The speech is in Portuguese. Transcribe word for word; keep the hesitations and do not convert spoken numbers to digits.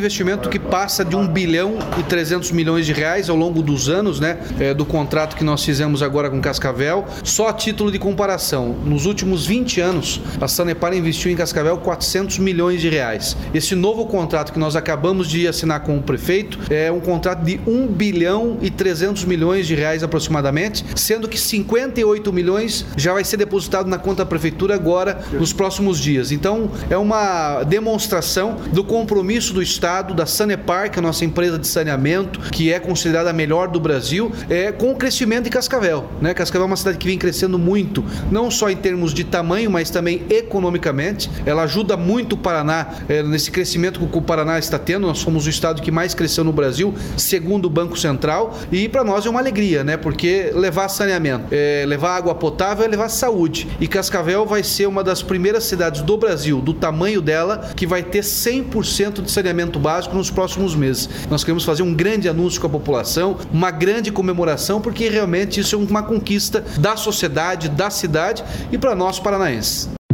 investimento que passa de um bilhão e trezentos milhões de reais ao longo dos anos, né, é, do contrato que nós fizemos agora com Cascavel. Só a título de comparação, nos últimos vinte anos, a Sanepar investiu em Cascavel quatrocentos milhões de reais. Esse novo contrato que nós acabamos de assinar com o prefeito é um contrato de um bilhão e trezentos milhões de reais aproximadamente, sendo que cinquenta e oito milhões já vai ser depositado na conta da prefeitura agora nos próximos dias. Então, é uma demonstração do compromisso do Estado, da Sanepar, que é a nossa empresa de saneamento, que é considerada a melhor do Brasil, é, com o crescimento de Cascavel, né? Cascavel é uma cidade que vem crescendo muito, não só em termos de tamanho, mas também economicamente. Ela ajuda muito o Paraná é, nesse crescimento que o Paraná está tendo. Nós somos o estado que mais cresceu no Brasil, segundo o Banco Central, e para nós é uma alegria, né? Porque levar saneamento, é, levar água potável é levar saúde. E Cascavel vai ser uma das primeiras cidades do Brasil, do tamanho dela, que vai ter cem por cento de saneamento básico nos próximos meses. Nós queremos fazer um grande anúncio com a população, uma grande comemoração, porque realmente isso é uma conquista da sociedade, da cidade e para nós paranaenses.